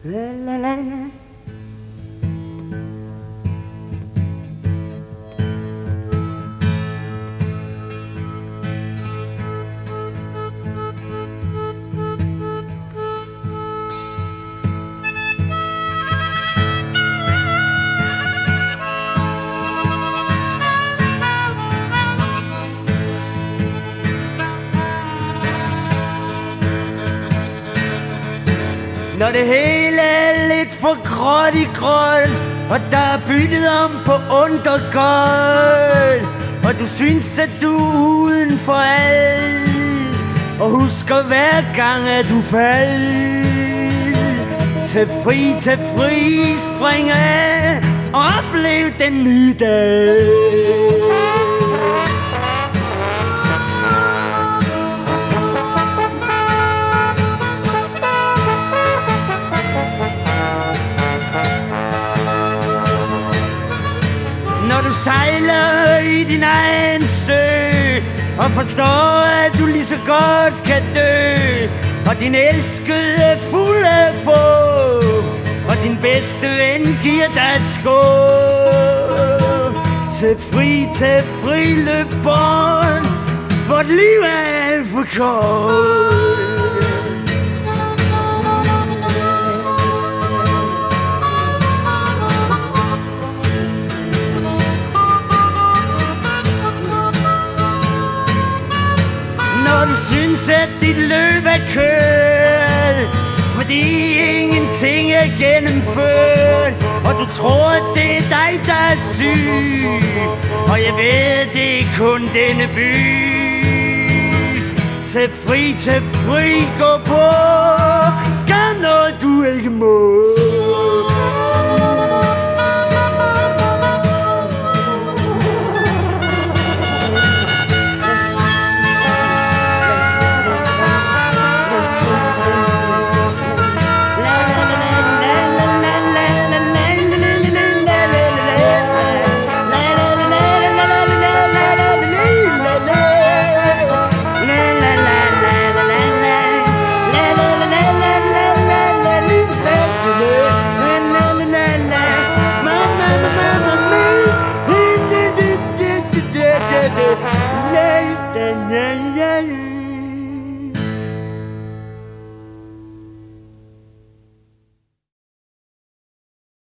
La la la la. Når det hele er lidt for gråt i grøn, og der er byttet om på undergård, og du synes, at du er uden for alt, og husker hver gang, at du falder. Til fri, spring af, og oplev den nye dag. Når du sejler i din egen sø, og forstår, at du lige så godt kan dø, og din elskede er fuld af få, og din bedste ven giver dig et skål. Til fri, løb bånd, vort liv er alt for koldt. Når du synes, at dit løb er kørt, fordi ingenting er gennemført, og du tror, at det er dig, der er syg, og jeg ved, det er kun denne by. Til fri, gå på, gør noget du ikke må.